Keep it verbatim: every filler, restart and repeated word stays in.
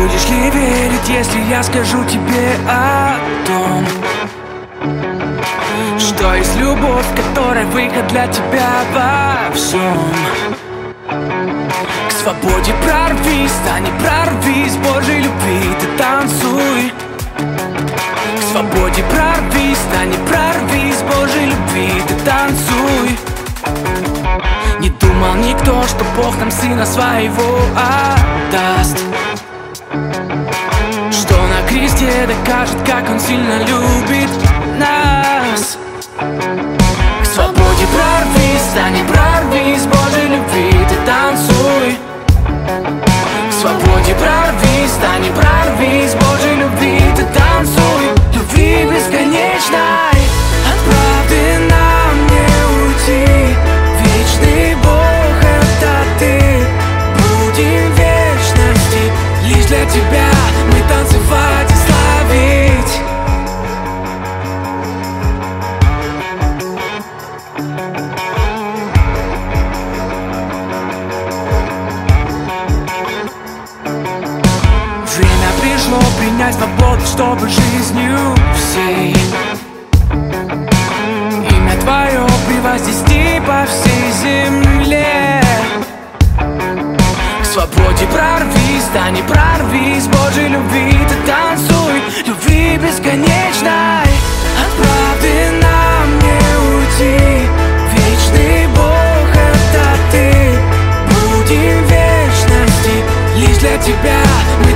Будешь ли верить, если я скажу тебе о том, что есть любовь, которая выход для тебя во всем? К свободе прорвись, да не прорвись, Божьей любви ты танцуй. К свободе прорвись, да не прорвись, Божьей любви ты танцуй. Не думал никто, что Бог нам Сына Своего отдаст, что на кресте докажет, как Он сильно любит нас. К свободе прорвись, да не прорвись, Божьей любви ты танцуй. К свободе прорвись, да не прорвись, Божьей любви ты танцуй. Любви бесконечной, от правды нам не уйти. Вечный Бог — это ты, будем в вечности. Лишь для тебя мы танцевать и славить. Время пришло принять свободу, чтобы жизнью всей имя Твое превознести по всей земле. К свободе прорвись, да не прорвись, Божьей любви ты танцуй. Любви бесконечной, от правды нам не уйти. Вечный Бог — это ты, будем в вечности. Лишь для тебя мы